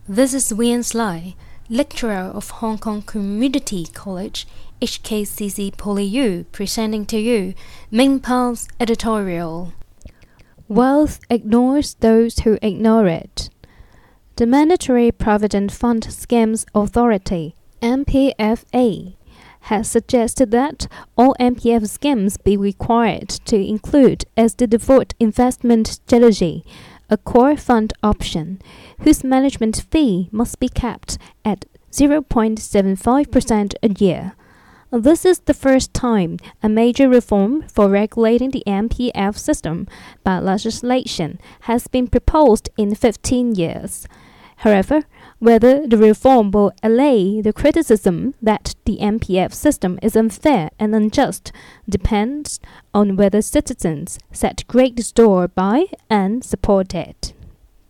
This is Wian Sly, lecturer of Hong Kong Community College, HKCC PolyU, presenting to you Ming Pao's editorial. Wealth ignores those who ignore it. The Mandatory Provident Fund Schemes Authority, MPFA, has suggested that all MPF schemes be required to include as the default investment strategy a core fund option, whose management fee must be capped at 0.75% a year. This is the first time a major reform for regulating the MPF system by legislation has been proposed in 15 years. However, whether the reform will allay the criticism that the MPF system is unfair and unjust depends on whether citizens set great store by and support it.